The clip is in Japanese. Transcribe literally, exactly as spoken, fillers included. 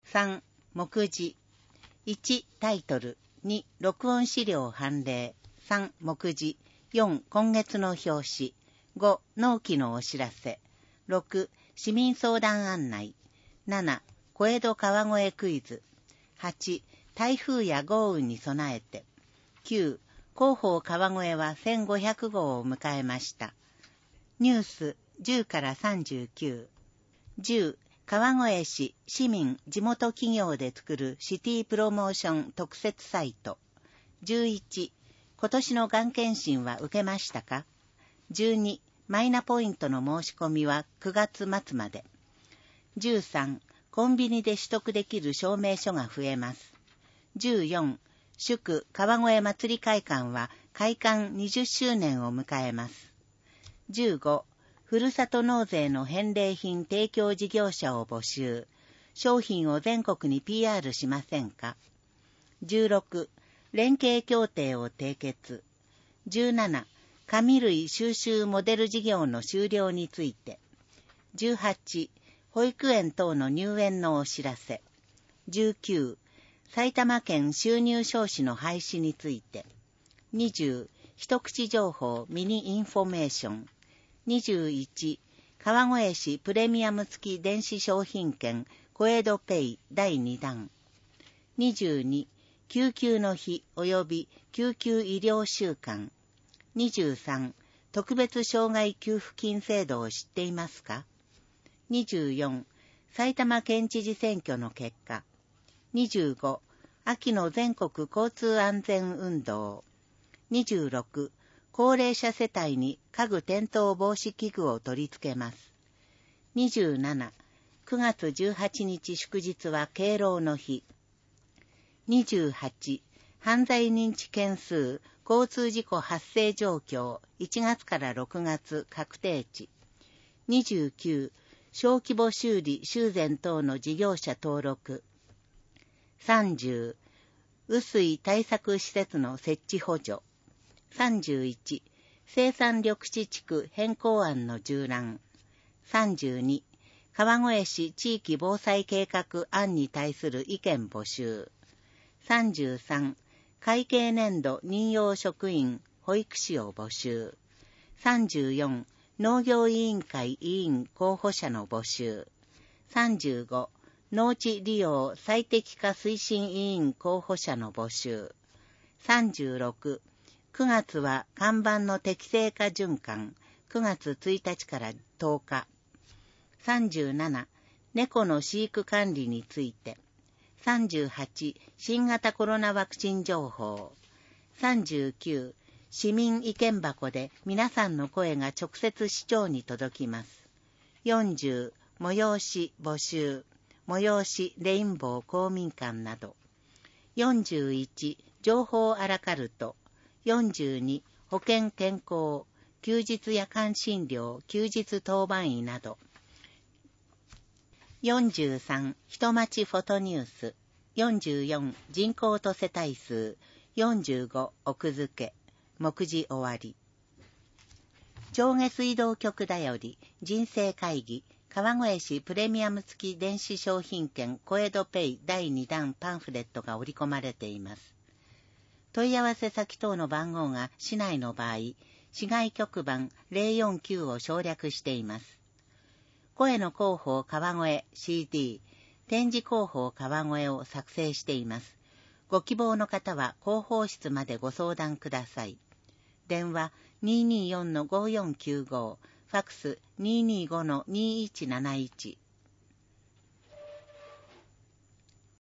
さん、目次。いち、タイトル。に、録音資料判例。さん、目次。よん、今月の表紙。ご、納期のお知らせ。ろく、市民相談案内。なな、小江戸川越クイズ。はち、台風や豪雨に備えて。きゅう、広報川越はせんごひゃくごうを迎えました。ニュースじゅうからさんじゅうきゅう。じゅう、川越市市民地元企業で作るシティプロモーション特設サイト。じゅういち、今年のがん検診は受けましたか？じゅうに、マイナポイントの申し込みはくがつ末まで。じゅうさん、コンビニで取得できる証明書が増えます。じゅうよん、祝川越祭り会館は開館にじゅっしゅうねんを迎えます。じゅうご、ふるさと納税の返礼品提供事業者を募集。商品を全国に ピーアール しませんか？じゅうろく、連携協定を締結。じゅうなな、紙類収集モデル事業の終了について。じゅうはち、保育園等の入園のお知らせ。じゅうきゅう、埼玉県収入証紙の廃止について。にじゅう、一口情報ミニインフォメーション。にじゅういち、川越市プレミアム付き電子商品券小江戸ペイだいにだん。にじゅうに、救急の日及び救急医療週間。にじゅうさん、特別障害給付金制度を知っていますか？にじゅうよん、埼玉県知事選挙の結果。にじゅうご、秋の全国交通安全運動。にじゅうろく、高齢者世帯に家具転倒防止器具を取り付けます。にじゅうなな、くがつじゅうはちにち祝日は敬老の日。にじゅうはち、犯罪認知件数、交通事故発生状況、いちがつからろくがつ確定値。にじゅうきゅう、小規模修理修繕等の事業者登録。さんじゅう、雨水対策施設の設置補助。さんじゅういち、生産緑地地区変更案の縦覧。さんじゅうに、川越市地域防災計画案に対する意見募集。さんじゅうさん、会計年度任用職員保育士を募集。さんじゅうよん、農業委員会委員候補者の募集。さんじゅうご、農地利用最適化推進委員候補者の募集。さんじゅうろく、くがつは看板の適正化循環、くがつついたちからとおか。さんじゅうなな、猫の飼育管理について。さんじゅうはち、新型コロナワクチン情報。さんじゅうきゅう、市民意見箱で皆さんの声が直接市長に届きます。よんじゅう、催し募集。催しレインボー公民館など。よんじゅういち、情報アラカルト。よんじゅうに、保健健康、休日夜間診療、休日当番医など。よんじゅうさん、人町フォトニュース。よんじゅうよん、人口と世帯数。よんじゅうご、奥付け。目次終わり。上下水道局だより、人生会議。川越市プレミアム付き電子商品券小江戸ペイだいにだんパンフレットが織り込まれています。問い合わせ先等の番号が市内の場合、市外局番ゼロよんきゅうを省略しています。声の広報川越 シーディー、展示広報川越を作成しています。ご希望の方は広報室までご相談ください。電話 にーにーよんのごよんきゅうご、ファックス にーにーごのにーいちなないち。